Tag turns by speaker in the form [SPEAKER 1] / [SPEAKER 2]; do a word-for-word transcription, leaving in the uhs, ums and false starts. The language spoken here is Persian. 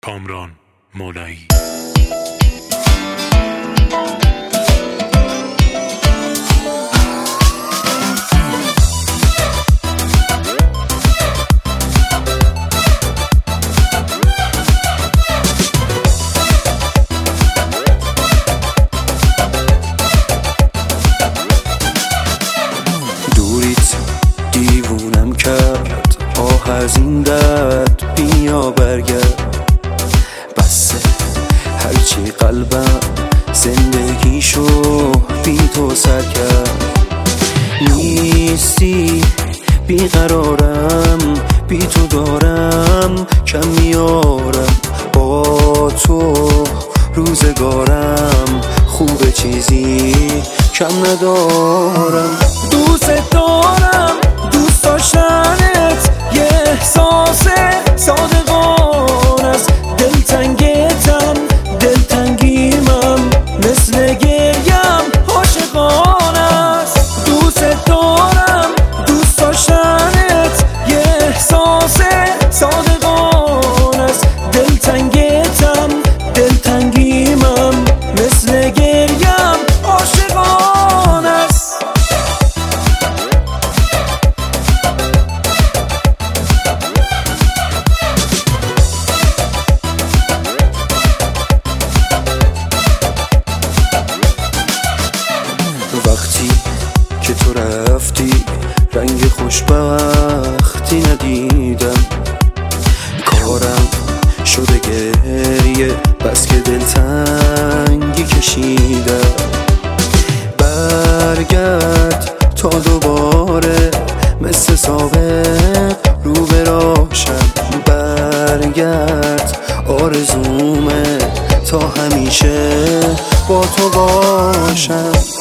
[SPEAKER 1] کامران مولایی.
[SPEAKER 2] دوریت دیوونم کرد، آه از این درد بیا برگرد. بسه هرچی قلبم زندگیشو بی تو سر کرد. نیستی بیقرارم، بی تو دارم کم میارم. با تو روزگارم خوب، چیزی کم ندارم. دوست دارم، دوست داشتنت یه احساس صادقانه است. دلتنگتم، دلتنگیمم، مثل گریم عاشقانه است. دوست دارم، دوست داشتنت یه احساس صادقانه است. دلتنگتم، دلتنگیمم، مثل گریم عاشقانه است. وقتی که تو رفتی رنگ خوشبختی ندیدم. کارم شده گریه، بس که دلتنگی کشیدم. برگرد تا دوباره مثل سابق رو براشم. برگرد آرزومه تا همیشه با تو باشم.